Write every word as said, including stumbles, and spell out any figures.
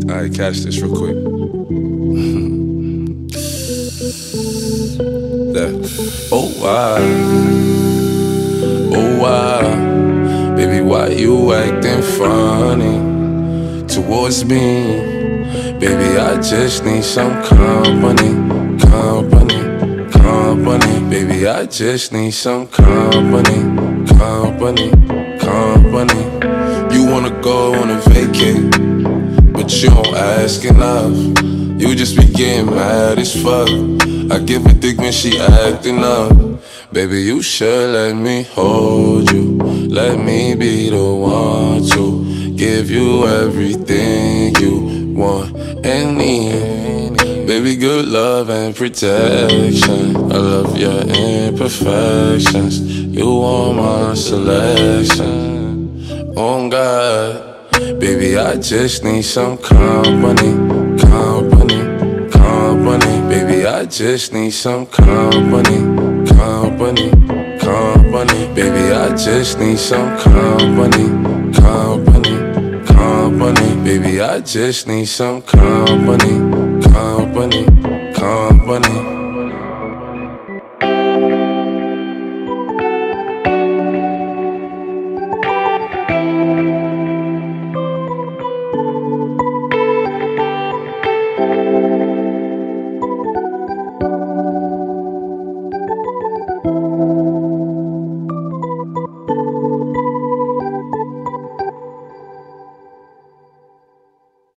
Alright, catch this real quick. That. Oh, why? Oh, why? Baby, why you acting funny towards me? Baby, I just need some company, company, company. Baby, I just need some company, company, company. You wanna go on a vacate, but you don't ask enough. You just be getting mad as fuck. I give a dick when she acting up. Baby, you should let me hold you. Let me be the one to give you everything you want and need. Baby, good love and protection. I love your imperfections. You are my selection. Oh God. Baby, I just need some company, company, company. Baby, I just need some company, company, company. Baby, I just need some company, company, company. Baby, I just need some company, company, company.